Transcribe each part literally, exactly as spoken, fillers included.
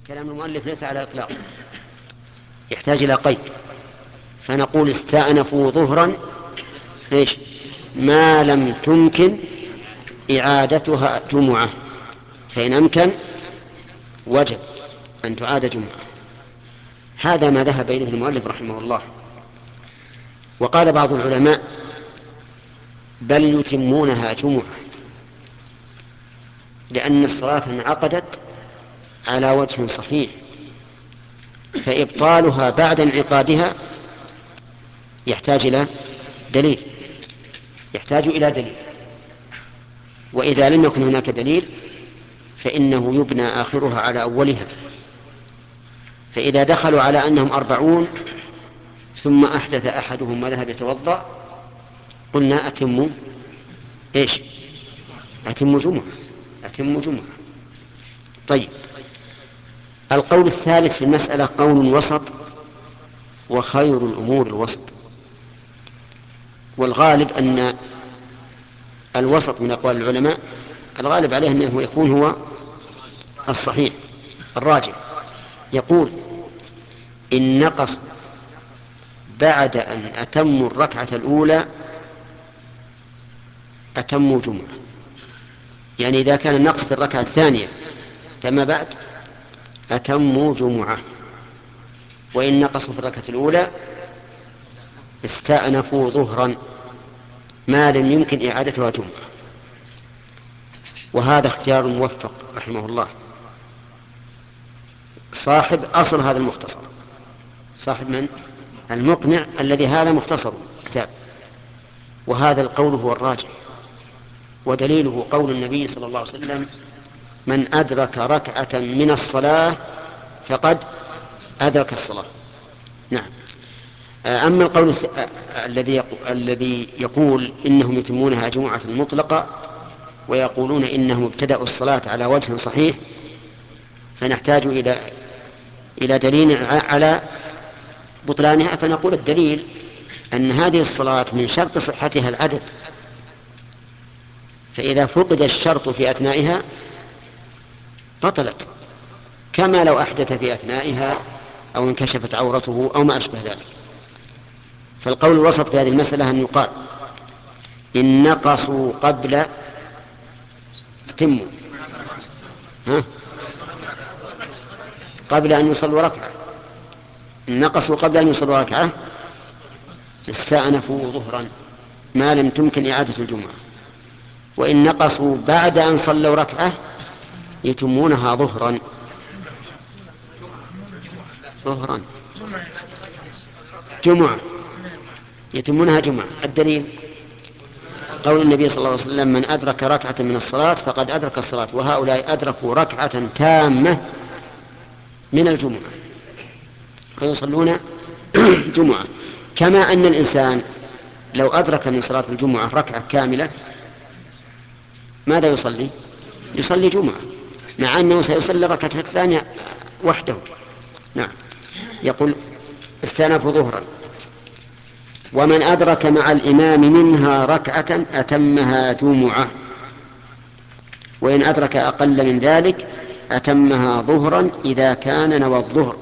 كلام المؤلف ليس على إطلاق، يحتاج إلى قيد. فنقول استأنفوا ظهرا إيش ما لم تمكن إعادتها جمعة، فإن أمكن وجب أن تعاد جمعة. هذا ما ذهب إليه المؤلف رحمه الله. وقال بعض العلماء بل يتمونها جمعة، لأن الصلاة انعقدت على وجه صحيح، فإبطالها بعد انعقادها يحتاج إلى دليل يحتاج إلى دليل وإذا لم يكن هناك دليل فإنه يبنى آخرها على أولها. فإذا دخلوا على أنهم أربعون ثم أحدث أحدهم وذهب يتوضأ قلنا أتموا إيش أتموا جمعة أتموا جمعة. طيب، القول الثالث في المسألة قول وسط، وخير الأمور الوسط. والغالب أن الوسط من أقوال العلماء الغالب عليه أنه يكون هو الصحيح الراجح. يقول إن نقص بعد أن أتموا الركعة الأولى أتموا جمعة، يعني إذا كان النقص في الركعة الثانية فما بعد أتموا جمعة، وإن نقصوا في الركعة الأولى استأنفوا ظهرا ما لم يمكن إعادتها جمعة. وهذا اختيار موفق رحمه الله صاحب أصل هذا المختصر، صاحب من المقنع الذي هذا مختصر كتاب. وهذا القول هو الراجح، ودليله قول النبي صلى الله عليه وسلم من أدرك ركعة من الصلاة فقد أدرك الصلاة. نعم. أما القول الث... الذي يقول... الذي يقول إنهم يتمونها جمعة مطلقة ويقولون إنهم ابتدأوا الصلاة على وجه صحيح، فنحتاج إلى إلى دليل على بطلانها. فنقول الدليل أن هذه الصلاة من شرط صحتها العدد، فإذا فقد الشرط في أثنائها بطلت، كما لو أحدث في أثنائها أو انكشفت عورته أو ما أشبه ذلك. فالقول الوسط في هذه المسألة أن يقال إن نقصوا قبل تموا ها قبل أن يصلوا ركعة إن نقصوا قبل أن يصلوا ركعة استأنفوا ظهرا ما لم تمكن إعادة الجمعة، وإن نقصوا بعد أن صلوا ركعة يتمونها ظهرا ظهرا جمعة يتمونها جمعة. الدليل قول النبي صلى الله عليه وسلم من أدرك ركعة من الصلاة فقد أدرك الصلاة، وهؤلاء أدركوا ركعة تامة من الجمعة فيصلون جمعة. كما أن الإنسان لو أدرك من صلاة الجمعة ركعة كاملة ماذا يصلي؟ يصلي جمعة، مع أنه سيصلي ركعة الثانية وحده. نعم. يقول استأنفوا ظهرا. ومن أدرك مع الإمام منها ركعة أتمها جمعة، وإن أدرك أقل من ذلك أتمها ظهرا إذا كان نوى الظهر.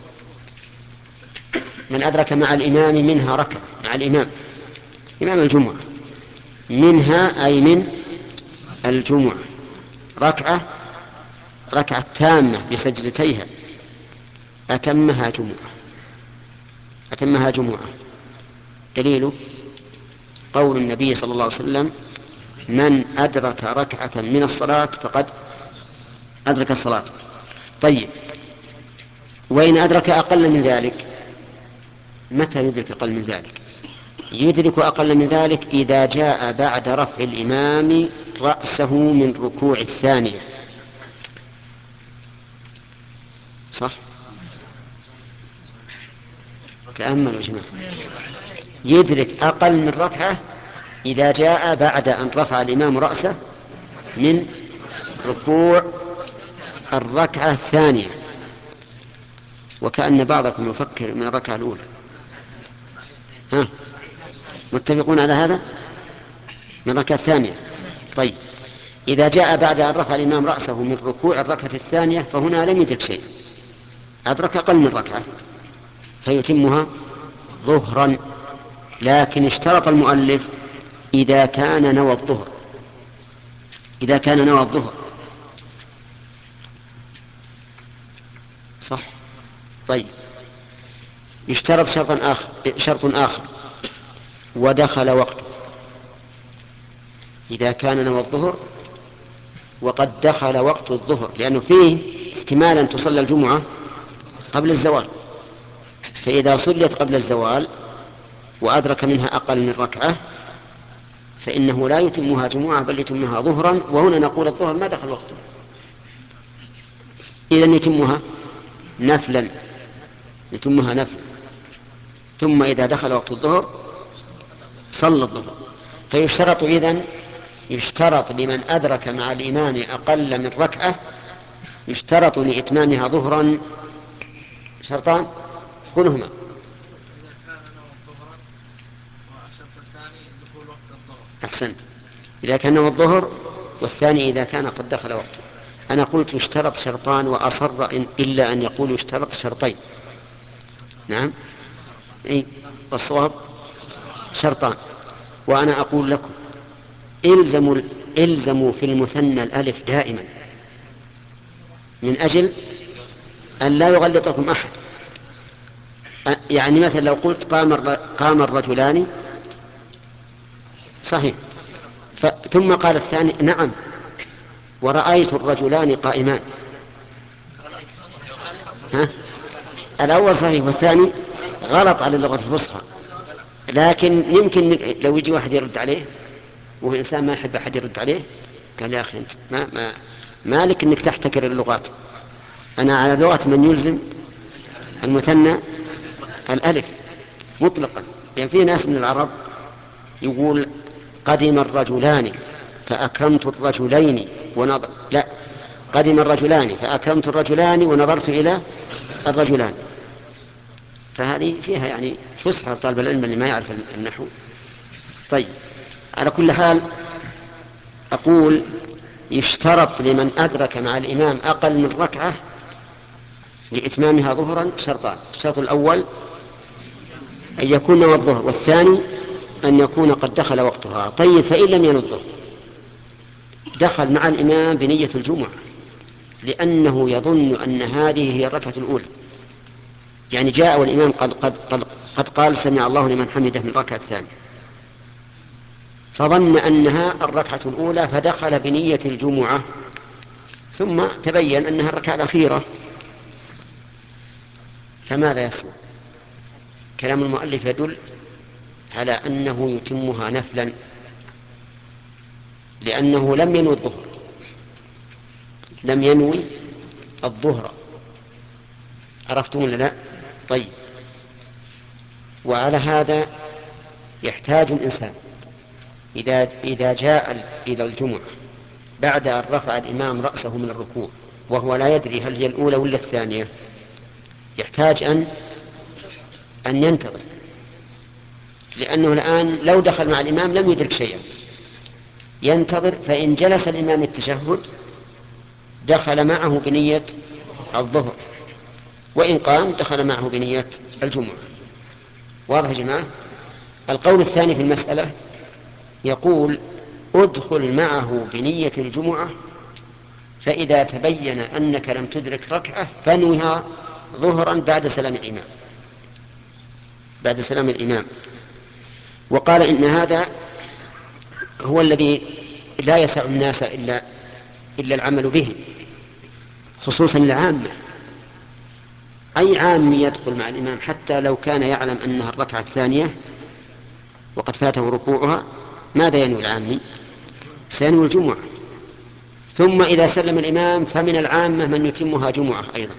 من أدرك مع الإمام منها ركعة، مع الإمام إمام الجمعة، منها أي من الجمعة ركعة ركعة تامة بسجدتيها أتمها جمعة أتمها جمعة. دليله قول النبي صلى الله عليه وسلم من أدرك ركعة من الصلاة فقد أدرك الصلاة. طيب، وإن أدرك أقل من ذلك متى يدرك أقل من ذلك؟ يدرك أقل من ذلك إذا جاء بعد رفع الإمام رأسه من ركوع الثانية. صح؟ تأملوا يا جماعة. يدرك أقل من ركعة إذا جاء بعد أن رفع الإمام رأسه من ركوع الركعة الثانية، وكأن بعضكم يفكر من الركعة الأولى. ها، متفقون على هذا؟ من الركعة الثانية. طيب، إذا جاء بعد أن رفع الإمام رأسه من ركوع الركعة الثانية فهنا لم يدرك شيء، أدرك أقل من ركعة فيتمها ظهرا. لكن اشترط المؤلف إذا كان نوى الظهر إذا كان نوى الظهر صح. طيب، يشترط شرطا آخر شرط آخر ودخل وقته. إذا كان نوى الظهر وقد دخل وقت الظهر، لأنه فيه احتمال أن تصلى الجمعة قبل الزوال، فإذا صليت قبل الزوال وأدرك منها أقل من ركعة فإنه لا يتمها جمعة بل يتمها ظهرا. وهنا نقول الظهر ما دخل وقته، إذن يتمها نفلا يتمها نفلا ثم إذا دخل وقت الظهر صلى الظهر. فيشترط إذن يشترط لمن أدرك مع الإمام أقل من ركعة يشترط لإتمامها ظهرا شرطان كلهما. أحسنت، إذا كان نوى الظهر، والثاني إذا كان قد دخل وقته. أنا قلت يشترط شرطان وأصر إن إلا أن يقول يشترط شرطين. نعم، إيه، والصواب شرطان. وأنا أقول لكم إلزموا إلزموا في المثنى الألف دائما من أجل أن لا يغلطكم أحد. يعني مثلا لو قلت قام قام الرجلان صحيح، ثم قال الثاني نعم ورأيت الرجلان قائمان، ها؟ الأول صحيح والثاني غلط على اللغة الفصحى. لكن يمكن لو يجي واحد يرد عليه وهو إنسان ما يحب أحد يرد عليه قال يا أخي أنت ما, ما, ما لك أنك تحتكر اللغات. أنا على لغة من يلزم المثنى الألف مطلقا. يعني في ناس من العرب يقول قدم الرجلان فأكرمت الرجلين ونظر لا قدم الرجلان فأكرمت الرجلان ونظرت إلى الرجلان. فهذه فيها يعني فسحة طالب العلم اللي ما يعرف النحو. طيب، على كل حال أقول يشترط لمن أدرك مع الإمام أقل من ركعة لإتمامها ظهرا شرطان. الشرط الأول أن يكون نوى الظهر، والثاني أن يكون قد دخل وقتها. طيب، فإن لم ينوي الظهر دخل مع الإمام بنية الجمعة لأنه يظن أن هذه هي الركعة الأولى. يعني جاء والإمام قد, قد, قد, قد قال سمع الله لمن حمده من الركعة الثانية، فظن أنها الركعة الأولى فدخل بنية الجمعة، ثم تبين أنها الركعة الأخيرة. فماذا يصنع؟ كلام المؤلف يدل على أنه يتمها نفلا لأنه لم ينوي الظهر لم ينوي الظهر عرفتم ولا لا؟ طيب، وعلى هذا يحتاج الإنسان إذا, إذا جاء إلى الجمعة بعد أن رفع الإمام رأسه من الركوع وهو لا يدري هل هي الأولى ولا الثانية، يحتاج أن أن ينتظر، لأنه الآن لو دخل مع الإمام لم يدرك شيئا. ينتظر، فإن جلس الإمام التشهد دخل معه بنية الظهر، وإن قام دخل معه بنية الجمعة. واضح يا جماعة؟ القول الثاني في المسألة يقول ادخل معه بنية الجمعة، فإذا تبين أنك لم تدرك ركعة فانوها ظهرا بعد سلام الإمام بعد سلام الإمام. وقال إن هذا هو الذي لا يسع الناس إلا, إلا العمل به، خصوصا العامة. أي عام يدخل مع الإمام حتى لو كان يعلم أنها الركعة الثانية وقد فاته ركوعها، ماذا ينوي العامي؟ سينوي الجمعة. ثم إذا سلم الإمام فمن العامة من يتمها جمعة أيضا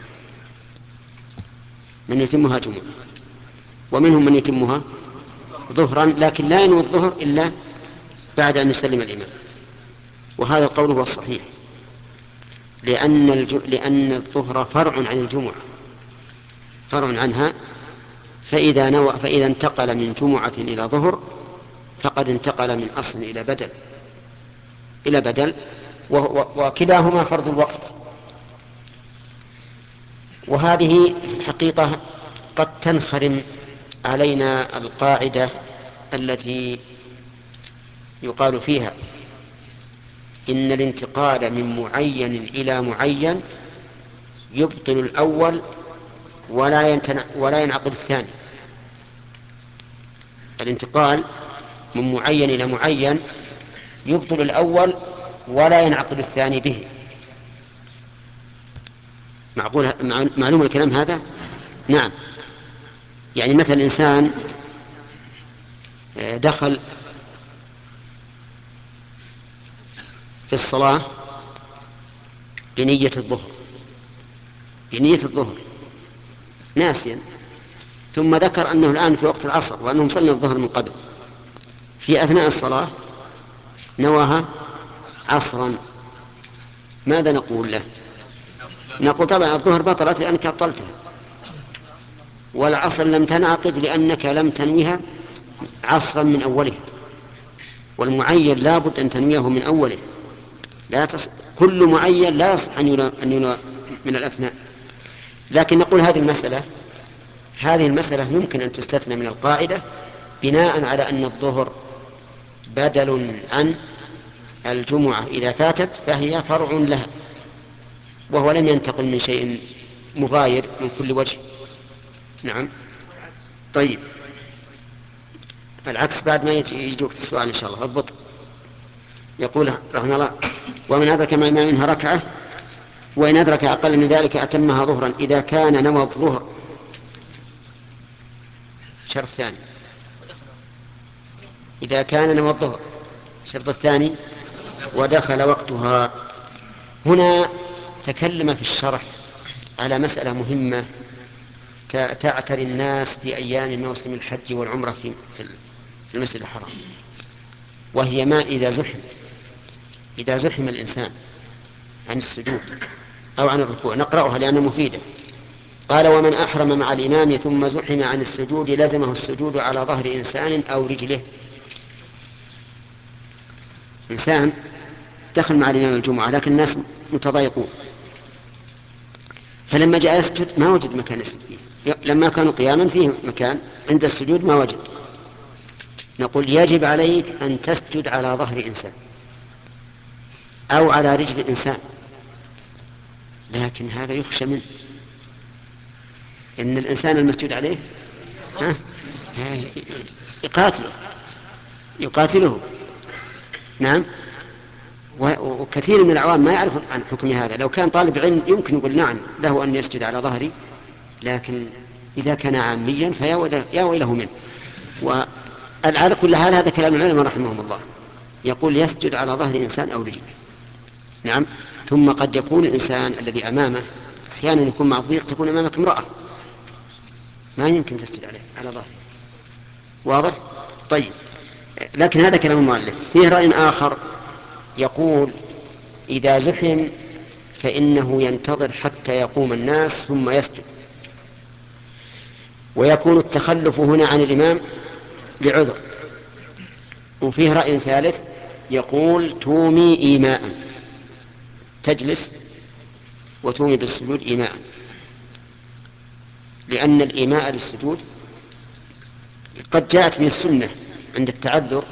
من يتمها جمعة ومنهم من يتمها ظهرا، لكن لا ينوي الظهر إلا بعد أن يسلم الإمام. وهذا القول هو الصحيح، لأن, الج... لأن الظهر فرع عن الجمعة فرع عنها. فإذا, نوى فإذا انتقل من جمعة إلى ظهر فقد انتقل من أصل إلى بدل إلى بدل وكلاهما فرض الوقت. وهذه في الحقيقة قد تنخرم علينا القاعدة التي يقال فيها إن الانتقال من معين إلى معين يبطل الأول ولا ينتنع ولا ينعقد الثاني. الانتقال من معين إلى معين يبطل الأول ولا ينعقد الثاني به. معقول معلوم الكلام هذا؟ نعم. يعني مثلا الإنسان دخل في الصلاة بنية الظهر بنية الظهر ناسيا، ثم ذكر أنه الآن في وقت العصر وأنه صلى الظهر من قبل، في أثناء الصلاة نواها عصرا، ماذا نقول له؟ نقول طبعا الظهر بطلت لأنك أبطلتها، والعصر لم تنعقد لأنك لم تنويها عصرا من أوله، والمعين لابد أن تنويه من أوله. لا تص... كل معين لا يصح أن ينوى أن ينوى من الأثناء. لكن نقول هذه المسألة هذه المسألة يمكن أن تستثنى من القاعدة بناء على أن الظهر بدل عن الجمعة إذا فاتت فهي فرع لها، وهو لم ينتقل من شيء مغاير من كل وجه. نعم. طيب العكس بعد ما يجيك السؤال إن شاء الله اضبط. يقول رحمه الله: ومن أدرك ما منها ركعة وإن أدرك أقل من ذلك أتمها ظهرا إذا كان نوى الظهر. شرط ثاني إذا كان نوى الظهر. الشرط الثاني ودخل وقتها. هنا تكلم في الشرح على مسألة مهمة تعتري الناس في أيام موسم الحج والعمرة في في المسجد الحرام، وهي ما إذا زحم إذا زحم الإنسان عن السجود أو عن الركوع. نقرأها لأنها مفيدة. قال: ومن أحرم مع الإمام ثم زحم عن السجود لزمه السجود على ظهر إنسان أو رجله. إنسان دخل مع الإمام الجمعة لكن الناس متضايقون، فلما جاء يسجد ما وجد مكان يسجد فيه، لما كانوا قياما فيه مكان، عند السجود ما وجد. نقول يجب عليك أن تسجد على ظهر إنسان أو على رجل إنسان، لكن هذا يخشى منه إن الإنسان المسجود عليه ها يقاتله يقاتله نعم. وكثير من العوام ما يعرفون عن حكم هذا. لو كان طالب علم يمكن يقول نعم له أن يسجد على ظهري، لكن إذا كان عاميا فيا ويله منه. وعلى كل حال هذا كلام العلماء رحمهم الله، يقول يسجد على ظهر إنسان أو رجله. نعم. ثم قد يكون الإنسان الذي أمامه أحيانا يكون مع ضيق، تكون أمامك امرأة ما يمكن تسجد عليه على ظهره. واضح؟ طيب. لكن هذا كلام المؤلف. فيه رأي آخر يقول إذا زحم فإنه ينتظر حتى يقوم الناس ثم يسجد، ويكون التخلف هنا عن الإمام لعذر. وفيه رأي ثالث يقول تومي إيماء، تجلس وتومي بالسجود إيماء، لأن الإيماء للسجود قد جاءت به السنة عند التعذر،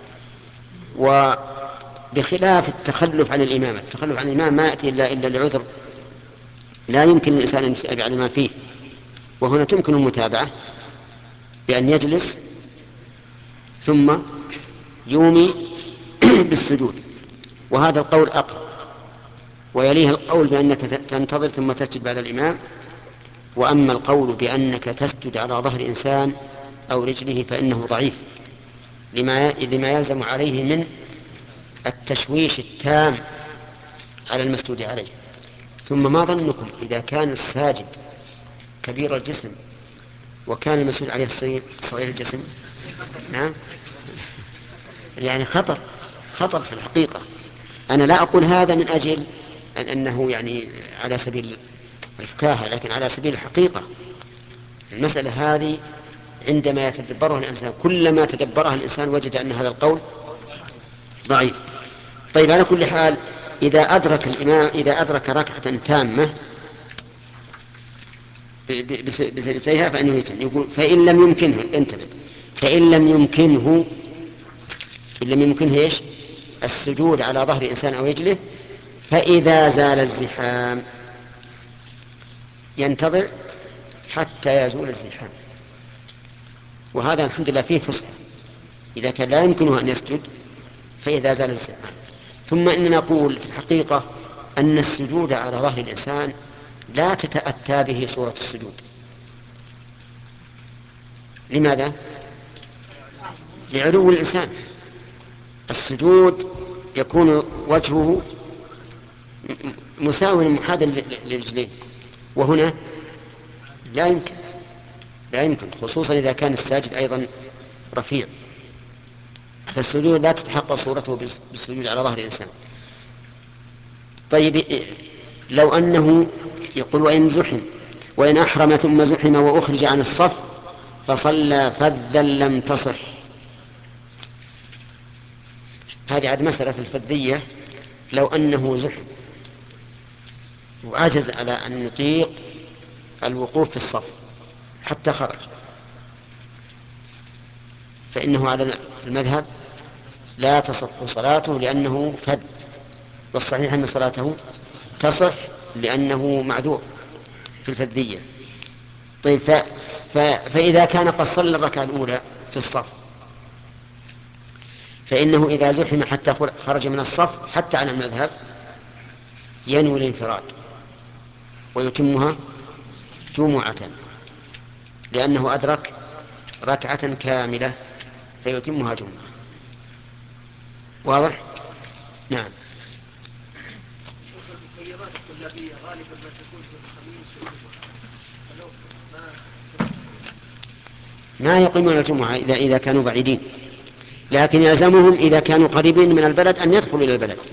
وبخلاف التخلف عن الإمامة. التخلف عن الإمام ما يأتي إلا, إلا لعذر لا يمكن الإنسان أن يتابع على ما فيه، وهنا تمكن المتابعة بأن يجلس ثم يومي بالسجود، وهذا القول أقرب. ويليه القول بأنك تنتظر ثم تسجد بعد الإمام. وأما القول بأنك تسجد على ظهر إنسان أو رجله فإنه ضعيف لما لما يلزم عليه من التشويش التام على المسجود عليه. ثم ما ظنكم إذا كان الساجد كبير الجسم وكان المسجود عليه صغير الجسم؟ نعم، يعني خطر خطر في الحقيقة. أنا لا أقول هذا من أجل أن أنه يعني على سبيل الفكاهة، لكن على سبيل الحقيقة. المسألة هذه عندما يتدبرها الإنسان كلما تدبرها الإنسان وجد أن هذا القول ضعيف. طيب على كل حال إذا أدرك الإمام إذا أدرك ركعة تامة بسجدتيها فإنه يتم. يقول فإن لم يمكنه، انتبه، فإن لم يمكنه، إن لم يمكنه إيش؟ السجود على ظهر إنسان أو رجله، فإذا زال الزحام ينتظر حتى يزول الزحام. وهذا الحمد لله فيه فصل، إذا كان لا يمكنه أن يسجد فإذا زال الزحام. ثم إننا نقول في الحقيقة أن السجود على ظهر الإنسان لا تتأتى به صورة السجود. لماذا؟ لعلو الإنسان. السجود يكون وجهه مساوي محاذا للرجلين، وهنا لا يمكن، لا يمكن، خصوصا إذا كان الساجد أيضا رفيع. فالسجود لا تتحقق صورته بالسجود على ظهر الإنسان. طيب لو أنه يقول وإن زحم وإن أحرم ثم زحم وأخرج عن الصف فصلى فذا لم تصح. هذه عاد مسألة الفذية. لو أنه زحم وعجز على أن يطيق الوقوف في الصف حتى خرج، فإنه على المذهب لا تصح صلاته لأنه فذ، والصحيح أن صلاته تصح لأنه معذور في الفذية. طيب ف... ف... فإذا كان قد صلى الركعة الأولى في الصف فإنه إذا زحم حتى خرج من الصف حتى على المذهب ينوي الانفراد ويتمها جمعة، لأنه أدرك ركعة كاملة فيتمها جمعة. واضح؟ نعم. الخيارات الطلابية غالبا ما تكون في الخميس ما يقيمون الجمعة إذا إذا كانوا بعيدين، لكن يلزمهم إذا كانوا قريبين من البلد أن يدخلوا إلى البلد.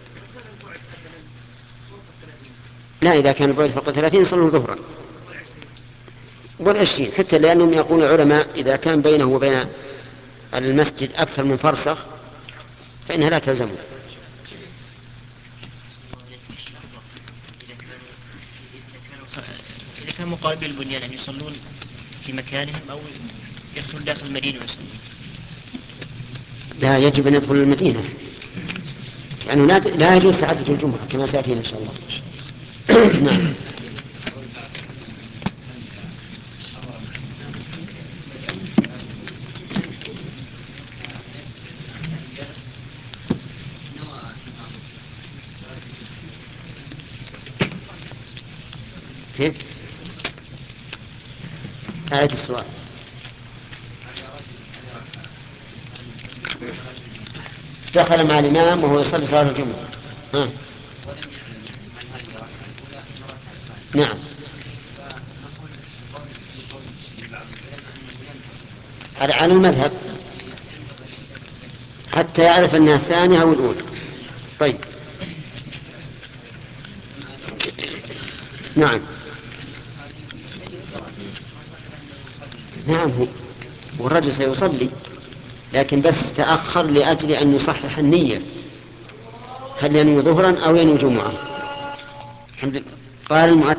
لا، إذا كان بعد فوق ثلاثين صلوا ظهرا والعشرين، حتى لأنهم يقول العلماء إذا كان بينه وبين المسجد أكثر من فرسخ فإنها لا تلزمه. إذا كان مقابل البنيان أن يصلون في مكانهم أو يدخلون داخل المدينة ويصلون؟ لا، يجب أن يدخل المدينة، يعني لا يجوز تعدد الجمعة كما سيأتينا إن شاء الله. نعم. كيف؟ أعد السؤال. دخل مع الإمام وهو يصلي صلاة الجمعة. ها. نعم. على المذهب حتى يعرف أنها الثانية أو الأولى. طيب. نعم. نعم، هو والرجل سيصلي لكن بس تأخر لأجل أن يصحح النية، هل ينوي ظهرا أو ينوي جمعة. الحمد لله. قال المؤلف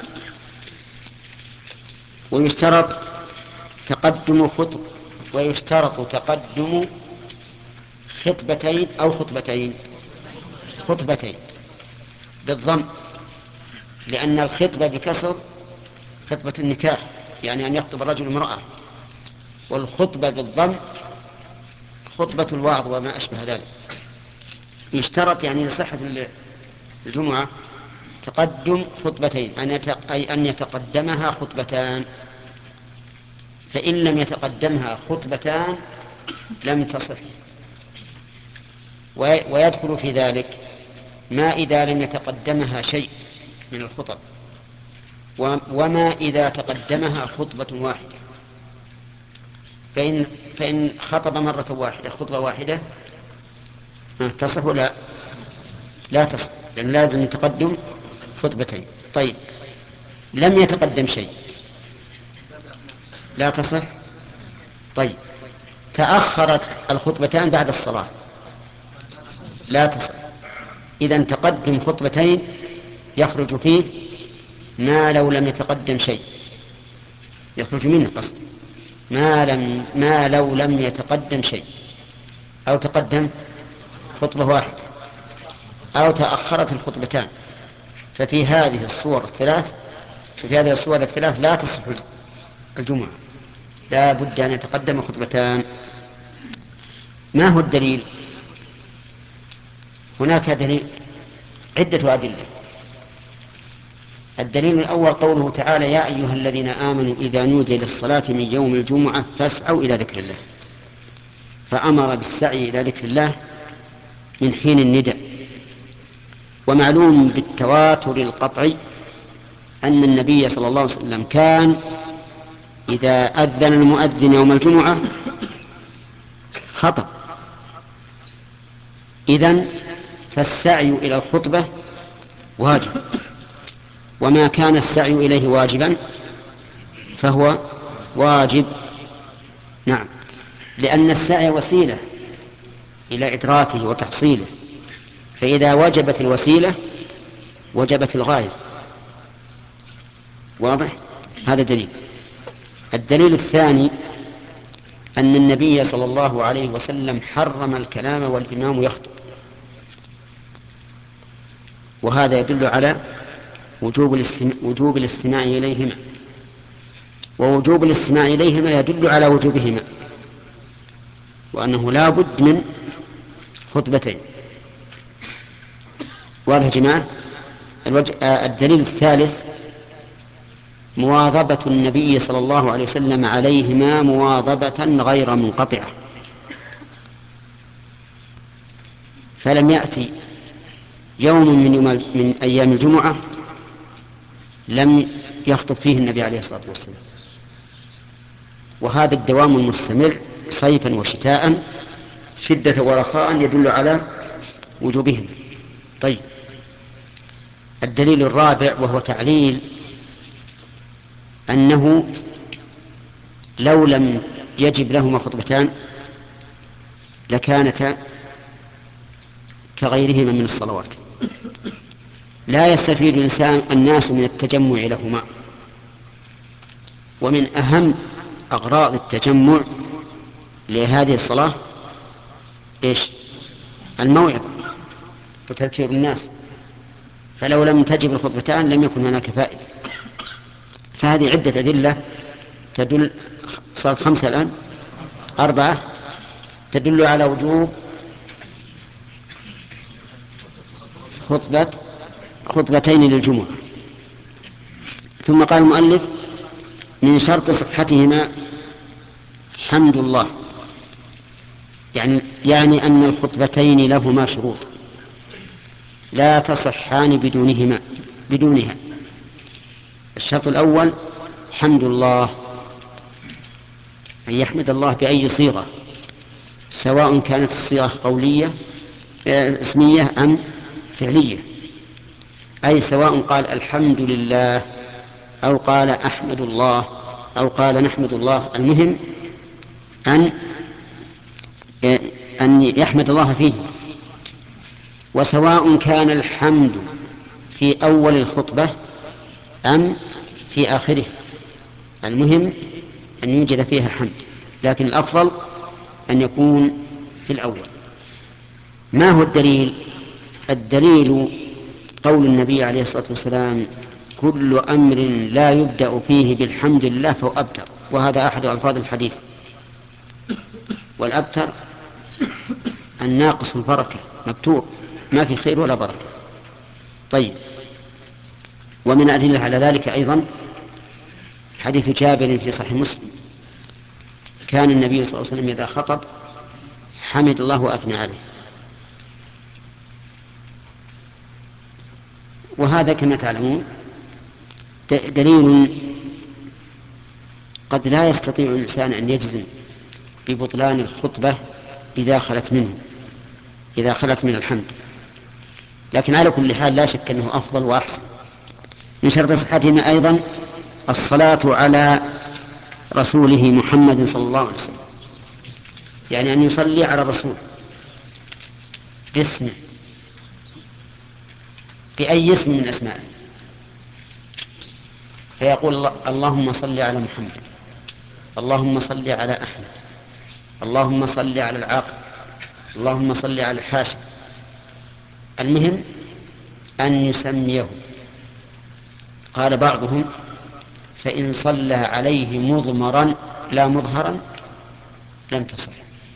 ويشترط تقدم خطب ويشترط تقدم خطبتين أو خطبتين خطبتين بالضم، لأن الخطبة بكسر خطبة النكاح يعني أن يخطب الرجل امرأة، والخطبة بالضم خطبة الوعظ وما أشبه ذلك. يشترط يعني لصحة الجمعة تقدم خطبتين أي أن يتقدمها خطبتان، فإن لم يتقدمها خطبتان لم تصح. ويدخل في ذلك ما إذا لم يتقدمها شيء من الخطب، وما إذا تقدمها خطبة واحدة. فإن, فإن خطب مرة واحدة خطبة واحدة تصح ولا لا تصح؟ لأن لازم يتقدم خطبتين. طيب لم يتقدم شيء لا تصح. طيب تأخرت الخطبتان بعد الصلاة لا تصح. إذا تقدم خطبتين يخرج فيه ما لو لم يتقدم شيء، يخرج منه قصد ما لم ما لو لم يتقدم شيء أو تقدم خطبة واحدة أو تأخرت الخطبتان، ففي هذه الصور الثلاث في هذه الصور الثلاث لا تصح الجمعة، لا بد أن يتقدم خطبتان. ما هو الدليل؟ هناك دليل عدة أدلة. الدليل الأول قوله تعالى: يا أيها الذين آمنوا إذا نودي للصلاة من يوم الجمعة فاسعوا إلى ذكر الله، فأمر بالسعي إلى ذكر الله من حين النداء. ومعلوم بالتواتر القطعي أن النبي صلى الله عليه وسلم كان إذا أذن المؤذن يوم الجمعة خطب. إذن فالسعي إلى الخطبة واجب، وما كان السعي إليه واجبا فهو واجب. نعم، لأن السعي وسيلة إلى إدراكه وتحصيله، فإذا وجبت الوسيلة وجبت الغاية. واضح؟ هذا دليل. الدليل الثاني أن النبي صلى الله عليه وسلم حرم الكلام والإمام يخطب، وهذا يدل على وجوب الاستماع, وجوب الاستماع إليهما، ووجوب الاستماع إليهما يدل على وجوبهما، وأنه لا بد من خطبتين. واضح يا جماعة؟ الدليل الثالث مواظبة النبي صلى الله عليه وسلم عليهما مواظبة غير منقطعة، فلم يأتي يوم من, يوم من أيام الجمعة لم يخطب فيه النبي عليه الصلاة والسلام، وهذا الدوام المستمر صيفا وشتاء شدة ورخاء يدل على وجوبهما. طيب، الدليل الرابع وهو تعليل أنه لو لم يجب لهما خطبتان لكانتا كغيرهما من الصلوات. لا يستفيد الإنسان الناس من التجمع لهما، ومن أهم أغراض التجمع لهذه الصلاة إيش؟ الموعظة وتذكير الناس، فلو لم تجب الخطبتان لم يكن هناك فائدة. فهذه عدة أدلة تدل، صارت خمسة الآن، أربعة تدل على وجوب خطبة خطبتين للجمعة. ثم قال المؤلف: من شرط صحتهما حمد الله، يعني يعني أن الخطبتين لهما شروط لا تصحان بدونهما بدونها. الشرط الأول حمد الله، أن يحمد الله بأي صيغة، سواء كانت الصيغة قولية اسمية أم فعلية، أي سواء قال الحمد لله أو قال أحمد الله أو قال نحمد الله، المهم أن أن يحمد الله فيه. وسواء كان الحمد في أول الخطبة أم في آخره، المهم أن يوجد فيها حمد، لكن الأفضل أن يكون في الأول. ما هو الدليل؟ الدليل قول النبي عليه الصلاة والسلام: كل أمر لا يبدأ فيه بالحمد لله فهو أبتر، وهذا أحد ألفاظ الحديث. والأبتر الناقص البركة، مبتور، ما في خير ولا بركة. طيب، ومن أدلة على ذلك أيضا حديث جابر في صحيح مسلم: كان النبي صلى الله عليه وسلم إذا خطب حمد الله وأثنى عليه. وهذا كما تعلمون دليل قد لا يستطيع الإنسان أن يجزم ببطلان الخطبة إذا خلت منه إذا خلت من الحمد، لكن على كل حال لا شك أنه أفضل وأحسن. من شرط صحتهما أيضا الصلاة على رسوله محمد صلى الله عليه وسلم، يعني أن يصلي على الرسول باسمه، بأي اسم من أسمائه. فيقول الله اللهم صل على محمد، اللهم صل على أحمد، اللهم صل على العاقل، اللهم صل على الحاشم. المهم أن يسميه. قال بعضهم فإن صلى عليه مضمرا لا مظهرا لم تصح.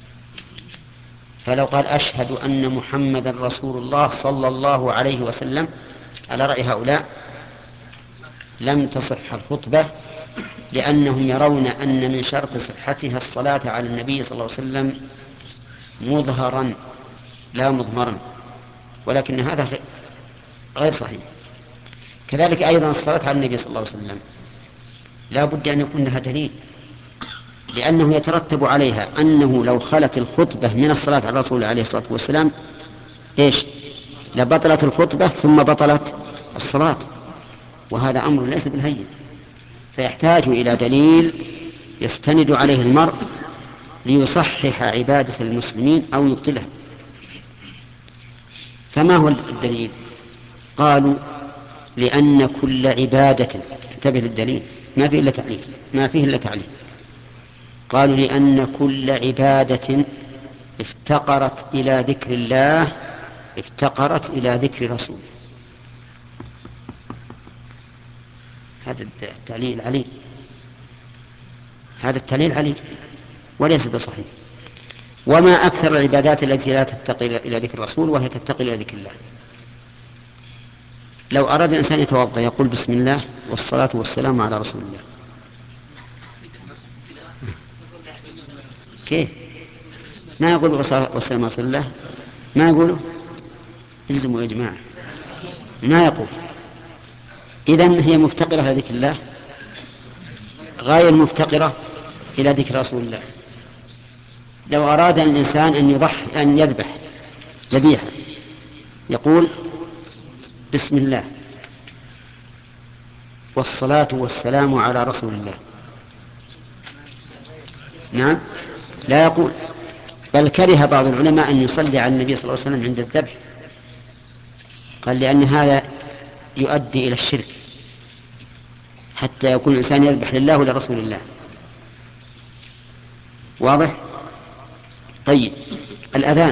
فلو قال أشهد أن محمدا رسول الله صلى الله عليه وسلم على رأي هؤلاء لم تصح الخطبة، لأنهم يرون أن من شرط صحتها الصلاة على النبي صلى الله عليه وسلم مظهرا لا مضمرا، ولكن هذا غير صحيح. كذلك أيضا الصلاة على النبي صلى الله عليه وسلم لا بد أن يكون لها دليل، لأنه يترتب عليها أنه لو خلت الخطبة من الصلاة على الرسول عليه الصلاة والسلام إيش؟ لبطلت الخطبة ثم بطلت الصلاة، وهذا أمر ليس بالهين، فيحتاج إلى دليل يستند عليه المرء ليصحح عبادة المسلمين أو يبطلها. فما هو الدليل؟ قالوا لأن كل عبادة، انتبه للدليل ما فيه إلا تعليل، ما فيه إلا تعليل. قالوا لأن كل عبادة افتقرت إلى ذكر الله افتقرت إلى ذكر رسوله. هذا التعليل عليه، هذا التعليل عليه وليس بصحيح. وما أكثر العبادات التي لا تفتقر إلى ذكر الرسول وهي تفتقر إلى ذكر الله. لو أراد الإنسان يتوضأ يقول بسم الله والصلاة والسلام على رسول الله. كيف؟ ما يقول والصلاة والسلام على رسول الله، ما يقولوا الزموا يا جماعة، ما يقول. إذن هي مفتقرة إلى ذكر الله غاية المفتقرة إلى ذكر رسول الله. لو أراد الإنسان أن يضحي أن يذبح ذبيحة يقول بسم الله والصلاة والسلام على رسول الله. نعم، لا يقول. بل كره بعض العلماء أن يصلي على النبي صلى الله عليه وسلم عند الذبح، قال لأن هذا يؤدي إلى الشرك حتى يكون الإنسان يذبح لله ولرسول الله. واضح؟ طيب، الأذان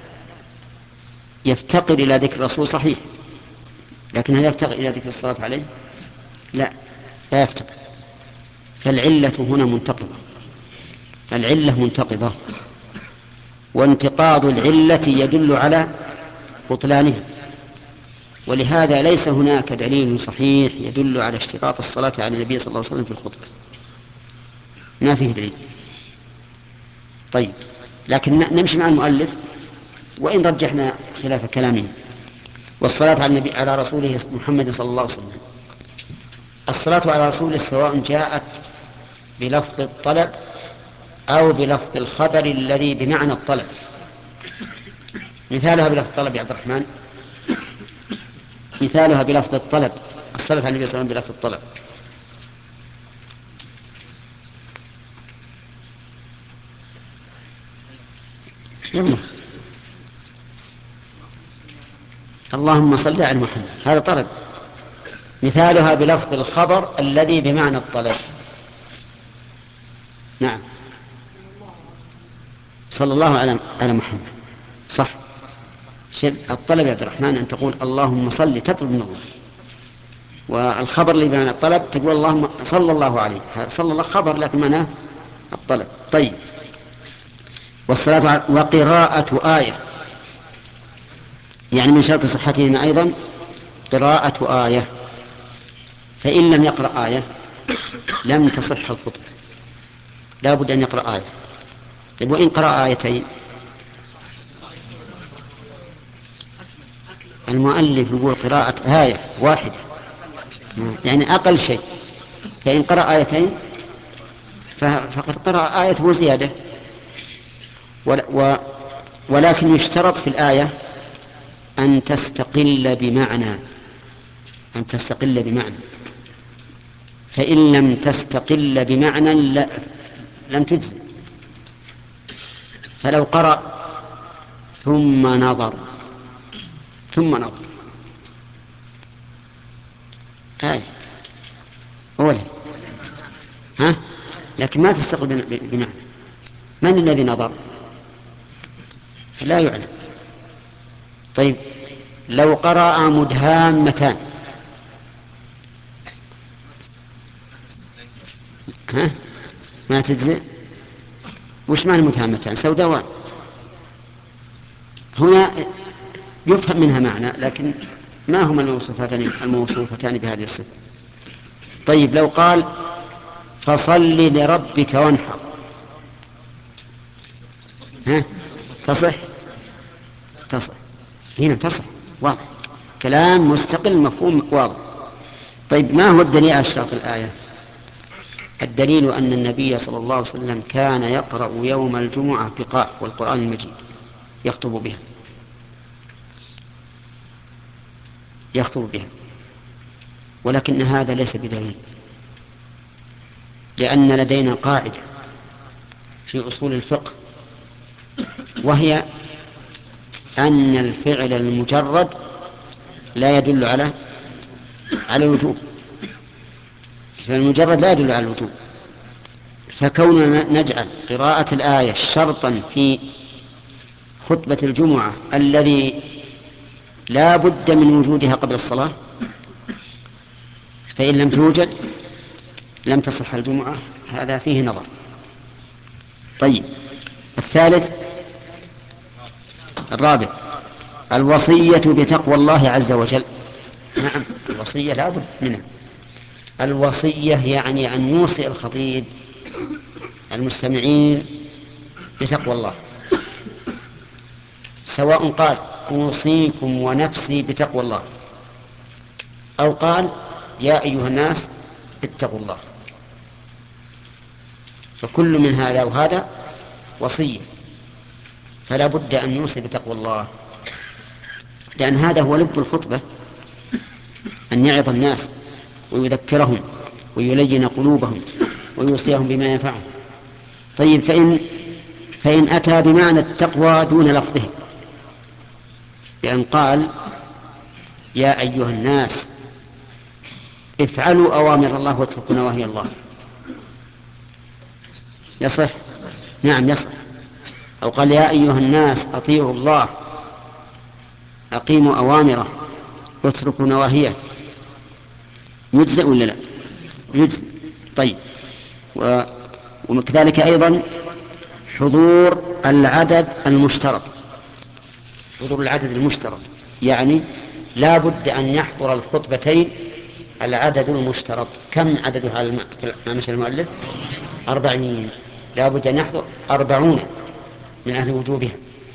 يفتقر إلى ذكر الرسول صحيح، لكن هل يفتقر إلى ذكر الصلاة عليه؟ لا، لا يفتقر. فالعلة هنا منتقضة، العلة منتقضة، وانتقاض العلة يدل على بطلانها، ولهذا ليس هناك دليل صحيح يدل على اشتراط الصلاة على النبي صلى الله عليه وسلم في الخطبة، ما فيه دليل. طيب، لكن نمشي مع المؤلف وإن رجحنا خلاف كلامه. والصلاة على النبي على رسوله محمد صلى الله عليه وسلم، الصلاة على رسوله سواء جاءت بلفظ الطلب أو بلفظ الخبر الذي بمعنى الطلب. مثالها بلفظ الطلب يا عبد الرحمن، مثالها بلفظ الطلب، الصلاة على النبي صلى الله عليه وسلم بلفظ الطلب. يلا. اللهم صل على محمد، هذا طلب. مثالها بلفظ الخبر الذي بمعنى الطلب. نعم، صلى الله على محمد، صح. الطلب يا عبد الرحمن أن تقول اللهم صل، تطلب من الله، والخبر اللي بمعنى الطلب تقول اللهم صلى الله عليه، صلى الله خبر لكن معناه الطلب. طيب، والصلاة وقراءة آية، يعني من شرط صحتهما أيضا قراءة آية، فإن لم يقرأ آية لم تصح الخطبة، لا بد أن يقرأ آية. طيب، وإن قرأ آيتين؟ المؤلف يقول قراءة آية واحدة، يعني أقل شيء، فإن قرأ آيتين فقد قرأ آية وزيادة. ولكن يشترط في الآية أن تستقل بمعنى، أن تستقل بمعنى، فإن لم تستقل بمعنى لم تجزي. فلو قرأ ثم نظر ثم نظر آية، أولا ها، لكن ما تستقل بمعنى. من الذي نظر؟ لا يعلم. طيب لو قرأ مدهامتان، ها ما تجزئ. وش معنى مدهامتان؟ سوداوان. هنا يفهم منها معنى، لكن ما هما الموصوفتان الموصوفتان بهذه الصفة؟ طيب لو قال فصل لربك وانحر، ها تصح؟ تصح هنا تصح، واضح، كلام مستقل مفهوم واضح. طيب ما هو الدليل على اشتراط الآية؟ الدليل أن النبي صلى الله عليه وسلم كان يقرأ يوم الجمعة بقاف والقرآن المجيد، يخطب بها يخطب بها ولكن هذا ليس بدليل، لأن لدينا قاعدة في أصول الفقه، وهي أن الفعل المجرد لا يدل على على الوجوب. فالمجرد لا يدل على الوجوب، فكوننا نجعل قراءة الآية شرطا في خطبة الجمعة الذي لا بد من وجودها قبل الصلاة، فإن لم توجد لم تصح الجمعة، هذا فيه نظر. طيب الثالث الرابع الوصية بتقوى الله عز وجل. نعم الوصية لا بد منها. الوصية يعني أن يوصي الخطيب المستمعين بتقوى الله، سواء قال أوصيكم ونفسي بتقوى الله أو قال يا أيها الناس اتقوا الله، فكل من هذا وهذا وصية، فلا بد أن يوصي بتقوى الله، لأن هذا هو لب الخطبة، أن يعظ الناس ويذكرهم ويلين قلوبهم ويوصيهم بما ينفعهم. طيب فإن, فإن أتى بمعنى التقوى دون لفظه، بأن قال يا أيها الناس افعلوا أوامر الله واتركوا نواهي الله، يصح؟ نعم يصح. أو قال يا أيها الناس أطيعوا الله أقيموا أوامره واتركوا نواهيه، يجزئ ولا لا؟ يجزئ. طيب و... وكذلك أيضا حضور العدد المشترط، حضور العدد المشترط يعني لا بد أن يحضر الخطبتين العدد المشترط. كم عددها على مشى المؤلف؟ أربعين. لا بد أن يحضر أربعون من أهل وجوبها.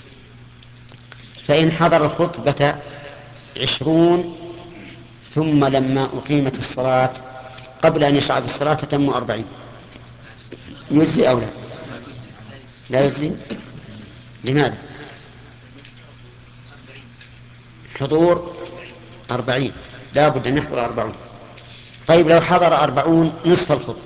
فإن حضر الخطبة عشرون ثم لما أقيمت الصلاة قبل أن يشرع بالصلاة تتم أربعين، يجزي أو لا؟ لا يجزي. لماذا؟ حضور أربعين، لا بد أن يحضر أربعون. طيب لو حضر أربعون نصف الخطبة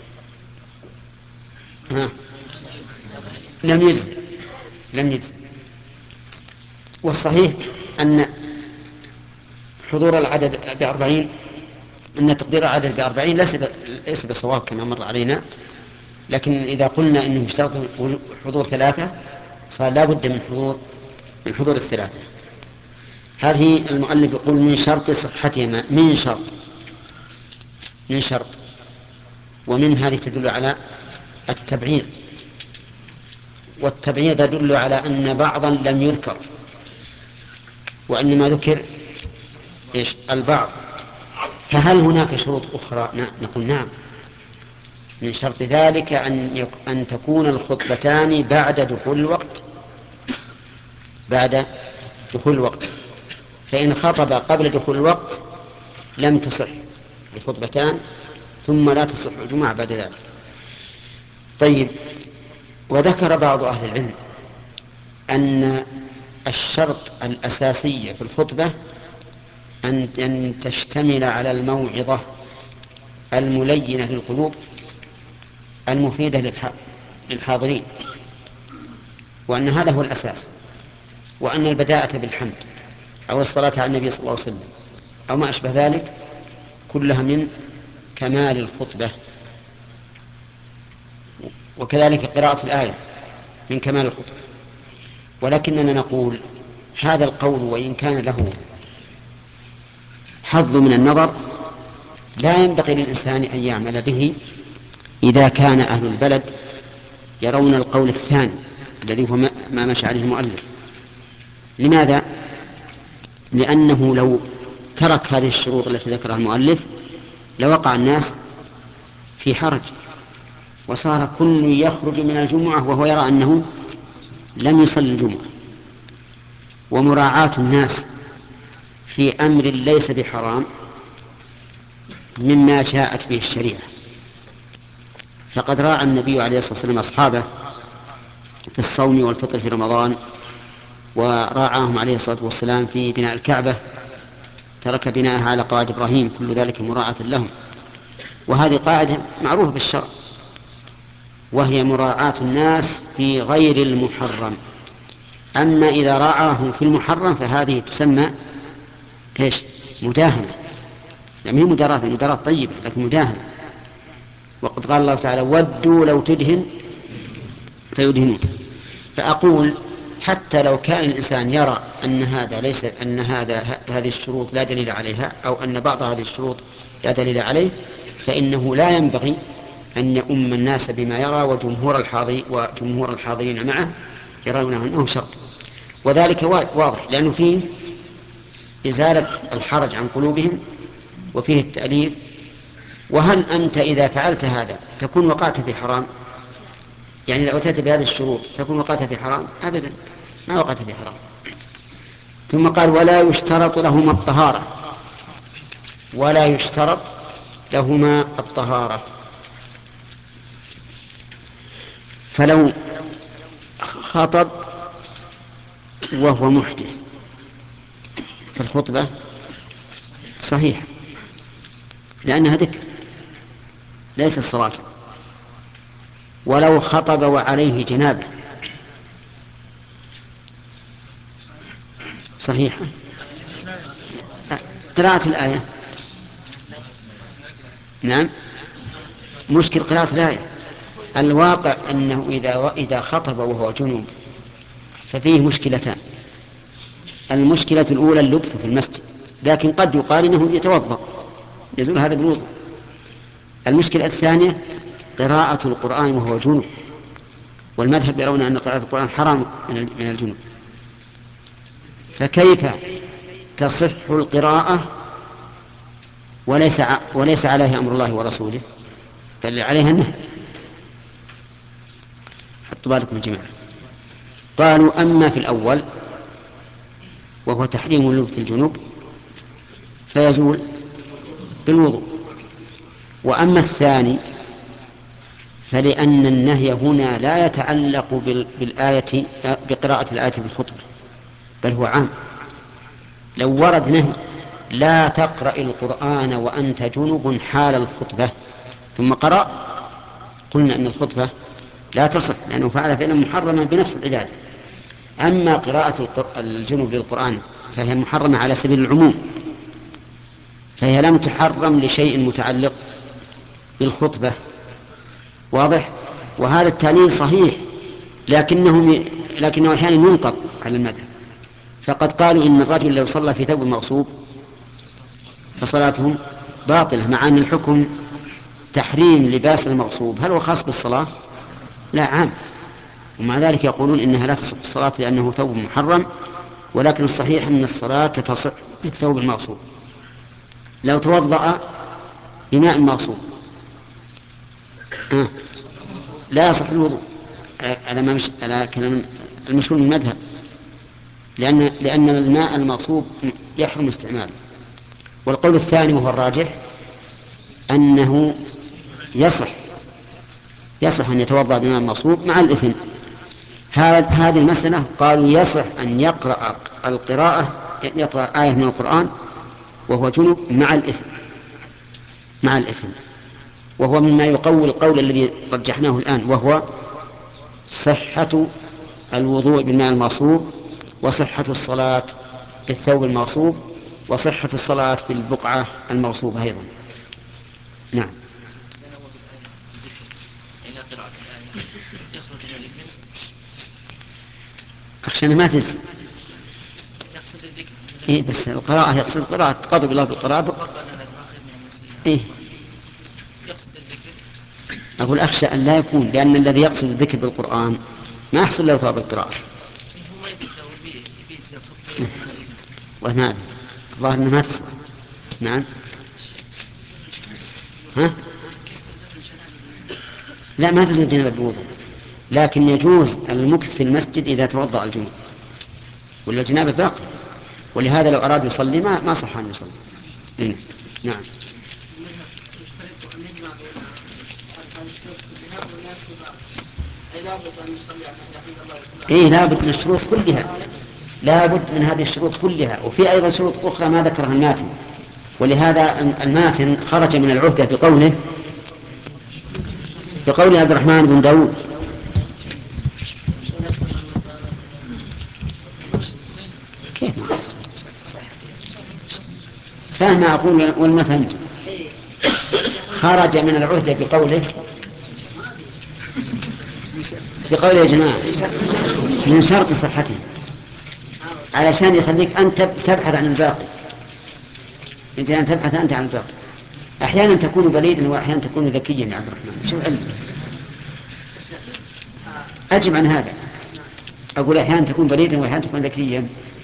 ها؟ لم يجزي، لم يجزي. والصحيح أن حضور العدد بأربعين، أن تقدير العدد بأربعين ليس بصواب كما مر علينا، لكن إذا قلنا أنه يشترط حضور ثلاثة صار لا بد من حضور من حضور الثلاثة. هذه المؤلف يقول من شرط صحتهما، من شرط من شرط ومن هذه تدل على التبعيض، والتبعيض يدل على أن بعضا لم يذكر وإنما ذكر إيش؟ البعض. فهل هناك شروط أخرى؟ نقول نعم، من شرط ذلك أن, أن تكون الخطبتان بعد دخول الوقت، بعد دخول الوقت. فإن خطب قبل دخول الوقت لم تصح الخطبتان، ثم لا تصح الجمعة بعد ذلك. طيب وذكر بعض أهل العلم أن الشرط الأساسي في الخطبة أن تشتمل على الموعظة الملينة للقلوب المفيدة للحاضرين، وأن هذا هو الأساس، وأن البداءة بالحمد أو الصلاة على النبي صلى الله عليه وسلم أو ما أشبه ذلك كلها من كمال الخطبة، وكذلك قراءة الآية من كمال الخطبة. ولكننا نقول هذا القول وإن كان له حظ من النظر لا ينبغي للإنسان أن يعمل به إذا كان أهل البلد يرون القول الثاني الذي هو ما مشى عليه المؤلف. لماذا؟ لأنه لو ترك هذه الشروط التي ذكرها المؤلف لوقع الناس في حرج، وصار كل يخرج من الجمعة وهو يرى أنه لم يصلي الجمعة. ومراعاة الناس في أمر ليس بحرام مما جاءت به الشريعة، فقد راعى النبي عليه الصلاة والسلام أصحابه في الصوم والفطر في رمضان، وراعاهم عليه الصلاة والسلام في بناء الكعبة، ترك بناءها على قواعد إبراهيم، كل ذلك مراعاة لهم. وهذه قاعدة معروفة بالشرع، وهي مراعاة الناس في غير المحرم. أما إذا راعاهم في المحرم فهذه تسمى إيش؟ مداهنة. لم هي مداراة، المداراة طيبة لكن مداهنة. وقد قال الله تعالى ودوا لو تدهن فيدهنون. فأقول حتى لو كان الإنسان يرى أن هذا ليس أن هذا هذه الشروط لا دليل عليها، أو أن بعض هذه الشروط لا دليل عليه، فإنه لا ينبغي أن يؤم الناس بما يرى، وجمهور الحاضرين وجمهور الحاضرين معه يرون أنه شرط. وذلك واضح لأنه فيه إزالة الحرج عن قلوبهم وفيه التأليف. وهل أنت إذا فعلت هذا تكون وقعت في حرام؟ يعني لو أتيت بهذه الشروط تكون وقعت في حرام؟ أبدا، ما وقعت في حرام. ثم قال ولا يشترط لهما الطهارة، ولا يشترط لهما الطهارة. فلو خطب وهو محدث فالخطبة صحيحة لأنها ذكر ليس الصلاة. ولو خطب وعليه جنابه صحيحة. قراءة الآية نعم، مشكل قراءة الآية. الواقع أنه إذا إذا خطب وهو جنوب ففيه مشكلتان. المشكلة الأولى اللبث في المسجد، لكن قد يقال إنه يتوضأ يزول هذا بالوضوء. المشكلة الثانية قراءة القرآن وهو جنوب، والمذهب يرون أن قراءة القرآن حرام من الجنوب. فكيف تصح القراءة وليس وليس عليها أمر الله ورسوله، بل عليها النهي؟ حطوا بالكم جميعا. قالوا أما في الأول وهو تحريم اللبث الجنوب فيزول بالوضوء، وأما الثاني فلأن النهي هنا لا يتعلق بالآية بقراءة الآية بالخطبة، بل هو عام. لو ورد نهي لا تقرأ القرآن وأنت جنب حال الخطبة ثم قرأ، قلنا أن الخطبة لا تصح لأنه فعل فعلا محرما بنفس العبادة. أما قراءة الجنب للقرآن فهي محرمة على سبيل العموم، فهي لم تحرم لشيء متعلق بالخطبة. واضح؟ وهذا التعليل صحيح، لكنه لكنه أحيانا ينقض على المذهب. فقد قالوا إن الرجل لو صلى في ثوب مغصوب فصلاته باطلة، مع أن الحكم تحريم لباس المغصوب. هل هو خاص بالصلاة؟ لا، عام. ومع ذلك يقولون إنها لا تصح الصلاة لأنه ثوب محرم، ولكن الصحيح أن الصلاة تصح في الثوب المغصوب. لو توضأ بماء مغصوب آه. لا يصح الوضوء على ما مش... على كلام المشهور من المذهب، لأن لأن الماء المغصوب يحرم استعماله. والقول الثاني وهو الراجح أنه يصح يصح أن يتوضأ بماء المغصوب مع الإثم. هذه المسألة قالوا يصح أن يقرأ القراءة يقرأ آية من القرآن وهو جنب مع الإثم مع الإثم وهو مما يقوي القول الذي رجحناه الآن، وهو صحة الوضوء بالماء المغصوب، وصحة الصلاة بالثوب المغصوب، وصحة الصلاة بالبقعة المغصوبة أيضا. نعم. أخشى أنه ما تجزي. إيه بس القراءة يقصد القراءة تقرب الله بالقراءة. إيه أقول أخشى أن لا يكون، لأن الذي يقصد الذكر بالقرآن ما يحصل له ثواب القراءة. والله ما أدري، الظاهر أنه ما تصلح. نعم. ها؟ لا ما تزول الجنابة بالوضوء، لكن يجوز المكث في المسجد إذا توضأ الجنوب، ولا الجنابة باقي، ولهذا لو أراد يصلي ما ما صح أن يصلي. إيه؟ نعم. إيه لابد من الشروط كلها، لابد من هذه الشروط كلها، وفي أيضا شروط أخرى ما ذكرها الماتن، ولهذا الماتن خرج من العهدة بقوله بقول عبد الرحمن بن داود. كيف ما فاهم ما أقول ولا فهمت؟ خرج من العهدة بقوله بقوله يا جماعة من شرط صحته، علشان يخليك أنت تبحث عن الباقي، أنت أن تبحث أنت عن الباقي. أحيانا تكون بليدا وأحيانا تكون ذكيا يا عبد الرحمن، شو علم؟ أجب عن هذا. أقول أحيانا تكون بليدا وأحيانا تكون ذكيا.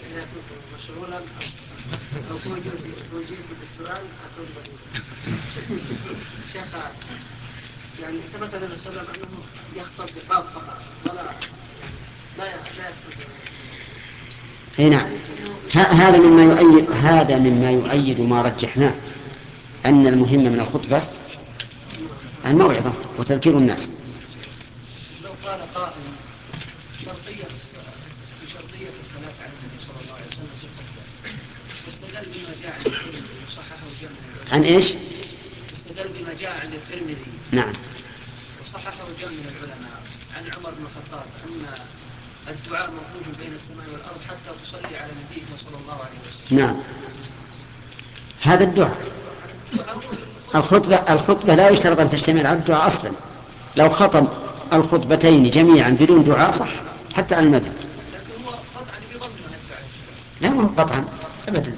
يعني ثبت النبي صلى الله عليه وسلم انه يخطب بقاف فقط ولا لا لا يخطب. اي نعم. هذا مما يؤيد هذا مما يؤيد ما رجحناه، ان المهم من الخطبه الموعظه وتذكير الناس. لو قال قائل شرطيه شرطيه الصلاه على النبي صلى الله عليه وسلم في الخطبه، استدل بما جاء عن الترمذي وصححه جمع. عن ايش؟ استدل بما جاء عن الترمذي. نعم. وصححه جمع من العلماء عن عمر بن الخطاب ان الدعاء موجود بين السماء والارض حتى تصلي على نبيك صلى الله عليه وسلم. نعم. هذا الدعاء الخطبه الخطبه لا يشترط ان تشتمل على الدعاء اصلا. لو خطب الخطبتين جميعا بدون دعاء صح حتى على المذهب. لكن هو قطعا بضمن الدعاء. لا ما هو قطعا ابدا،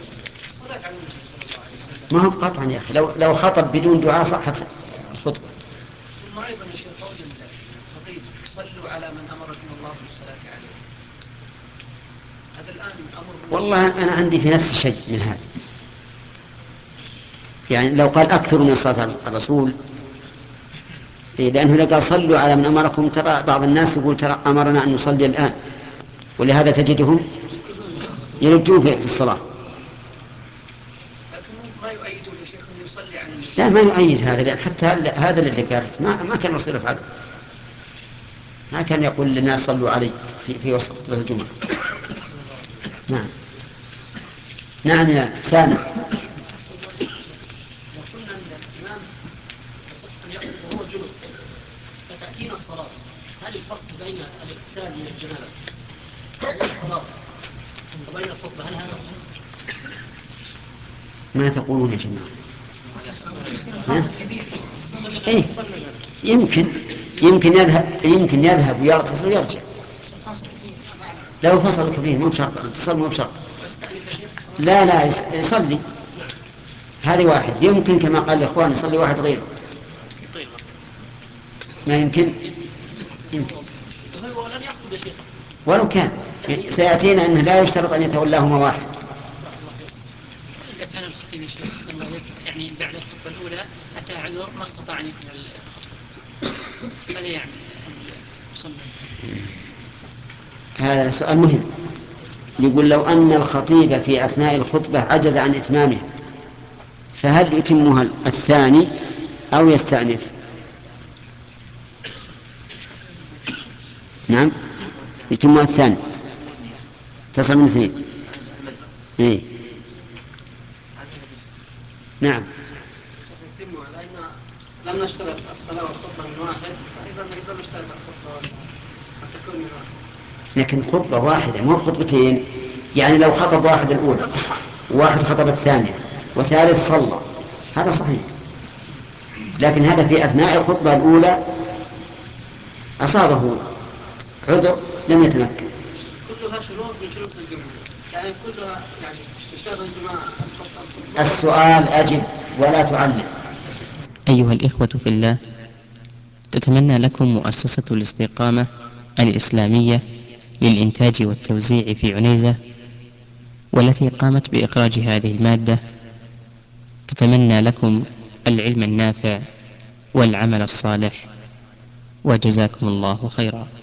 ما هو قطعا يا اخي. لو لو خطب بدون دعاء صحت الخطبه. ثم ايضا يا شيخ قول الخطيب صلوا على من امركم الله بالصلاه عليه، هذا الان امر. والله انا عندي في نفس شيء من هذا، يعني لو قال اكثر من الصلاه على الرسول، لانه لو قال صلوا على من امركم، ترى بعض الناس يقول ترى امرنا ان نصلي الان، ولهذا تجدهم يلجون في الصلاه. ما يؤيده يا شيخ أن يصلي على النبي. لا ما يؤيد هذا، لأن حتى هذا الذي ذكرت ما ما كان الرسول يفعله، ما كان يقول للناس صلوا علي في في وسط خطبة الجمعة. نعم. نعم يا سامي. لو قلنا ان الامام يصح ان يخطب وهو جنب فتاتينا الصلاه، هل الفصل بين الاغتسال من الجنابه وبين الصلاه وبين الخطبه هل هذا صحيح؟ ما تقولون يا جماعة؟ إيه؟ يمكن يمكن يذهب يمكن يذهب ويغتسل ويرجع. لو فصل كبير مو بشرط الاتصال، مو بشرط. لا لا يصلي، هذه واحد. يمكن كما قال الإخوان يصلي واحد غيره، ما يمكن يمكن ولو كان سيأتينا أنه لا يشترط أن يتولاهما واحد. إذا كان الخطيب يا شيخ صلى الله عليه يعني بعد الخطبة الأولى أتى عذر ما استطاع أن يكمل الخطبة، ماذا يعني يصلي؟ هذا سؤال مهم. يقول لو أن الخطيب في أثناء الخطبة عجز عن إتمامها فهل يتمها الثاني أو يستأنف؟ نعم يتمها الثاني، تصل من اثنين. إيه؟ نعم. لم نشترط الصلاة والخطبة من واحد، فإذا أيضا نشترط الخطبة أن تكون من واحد. لكن خطبة واحدة مو خطبتين، يعني لو خطب واحد الأولى وواحد خطب الثانية وثالث صلى هذا صحيح. لكن هذا في أثناء الخطبة الأولى أصابه عذر لم يتمكن. كلها شروط من شروط الجمعة، يعني كلها يعني تشتغل الجماعة. السؤال أجب ولا تعلم. أيها الإخوة في الله، تتمنى لكم مؤسسة الاستقامة الإسلامية للإنتاج والتوزيع في عنيزة، والتي قامت بإخراج هذه المادة، تتمنى لكم العلم النافع والعمل الصالح، وجزاكم الله خيرا.